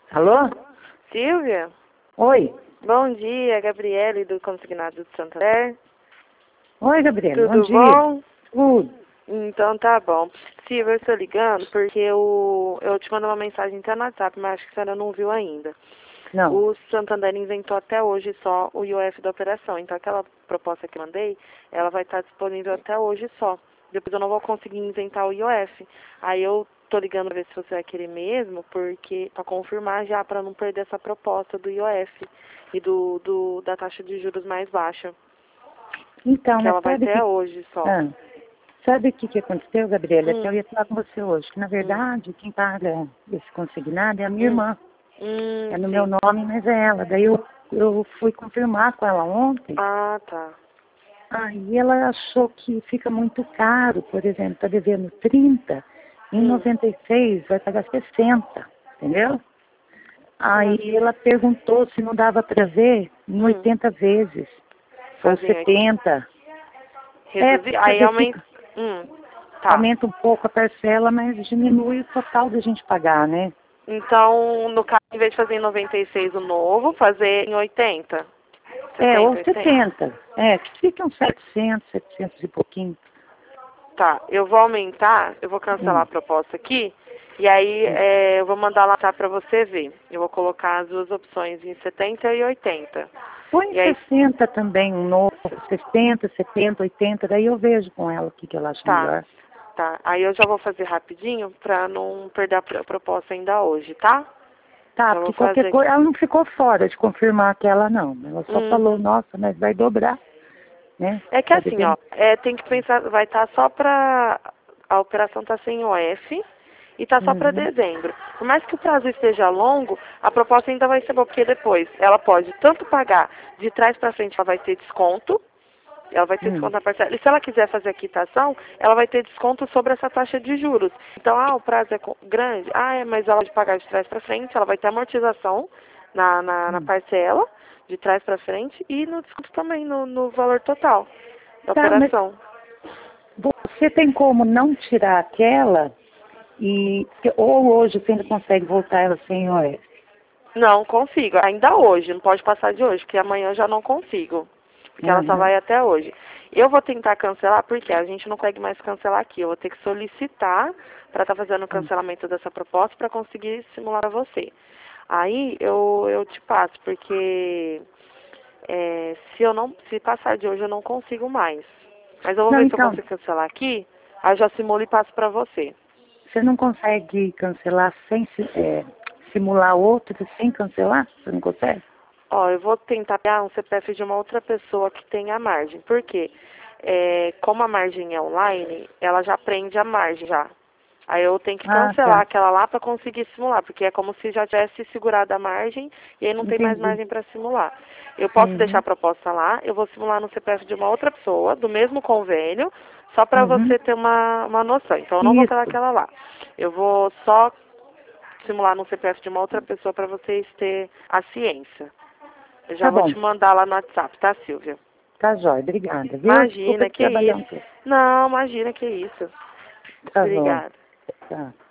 Alô? Silvia? Oi. Bom dia, Gabriele do Consignado do Santander. Oi, Gabriela. Tudo Bom dia. bom? Tudo. Então tá bom. Silvia, eu estou ligando porque eu te mandei uma mensagem até no WhatsApp, mas acho que a senhora não viu ainda. Não. O Santander inventou até hoje só o IOF da operação. Então aquela proposta que eu mandei, ela vai estar disponível até hoje só. Depois eu não vou conseguir inventar o IOF. Aí eu tô ligando pra ver se você vai querer mesmo, porque para confirmar já, para não perder essa proposta do IOF e da taxa de juros mais baixa. Então, Que mas ela vai sabe ter que... hoje só. Sabe o que aconteceu, Gabriela? Até eu ia falar com você hoje. Que, na verdade, quem paga esse consignado é a minha irmã. É no Sim. meu nome, mas é ela. Daí eu fui confirmar com ela ontem. Ah, tá. Aí ela achou que fica muito caro. Por exemplo, está devendo 30, em 96 vai pagar 60, entendeu? Aí ela perguntou se não dava para ver em 80 vezes, ou Fazer 70. reduzir, aí aumenta. Tá. Aumenta um pouco a parcela, mas diminui o total da gente pagar, né? Então, no caso, em vez de fazer em 96 o novo, fazer em 80? 70, Ou 80? 70. Que fica uns 700 e pouquinho. Tá, eu vou aumentar, eu vou cancelar a proposta aqui, e aí eu vou mandar lá para você ver. Eu vou colocar as duas opções em 70 e 80. Põe E aí, 60 também, um novo, 60, 70, 80, daí eu vejo com ela o que ela acha melhor. Tá, aí eu já vou fazer rapidinho para não perder a proposta ainda hoje, tá? Tá, porque qualquer coisa, ela não ficou fora de confirmar aquela não. Ela só falou, nossa, mas vai dobrar, né? É que assim, ó, tem que pensar, vai estar só para, a operação tá sem OF e tá só para dezembro. Por mais que o prazo esteja longo, a proposta ainda vai ser boa, porque depois ela pode tanto pagar de trás para frente, ela vai ter desconto, ela vai ter desconto na parcela. E se ela quiser fazer a quitação, ela vai ter desconto sobre essa taxa de juros. Então, o prazo é grande, mas ela pode pagar de trás para frente, ela vai ter amortização na parcela, de trás para frente, e no desconto também, no valor total da operação. Você tem como não tirar aquela ou hoje você ainda consegue voltar ela sem OS? Não consigo, ainda hoje, não pode passar de hoje, porque amanhã eu já não consigo. Porque ela só vai até hoje. Eu vou tentar cancelar, porque a gente não consegue mais cancelar aqui. Eu vou ter que solicitar para estar fazendo o cancelamento dessa proposta para conseguir simular a você. Aí eu te passo, porque se passar de hoje eu não consigo mais. Mas eu vou ver se eu consigo cancelar aqui, aí eu já simulo e passo para você. Você não consegue cancelar sem simular outro sem cancelar? Você não consegue? Eu vou tentar pegar um CPF de uma outra pessoa que tenha a margem. Por quê? Como a margem é online, ela já prende a margem já. Aí eu tenho que cancelar aquela lá para conseguir simular, porque é como se já tivesse segurado a margem e aí não tem mais margem para simular. Eu posso deixar a proposta lá, eu vou simular no CPF de uma outra pessoa, do mesmo convênio, só para você ter uma noção. Então eu não vou pegar aquela lá. Eu vou só simular no CPF de uma outra pessoa para vocês terem a ciência. Eu já vou te mandar lá no WhatsApp, tá, Silvia? Tá jóia, obrigada. Viu? Imagina, que isso. Não, imagina, que isso. Tá Obrigada. Bom. Tá.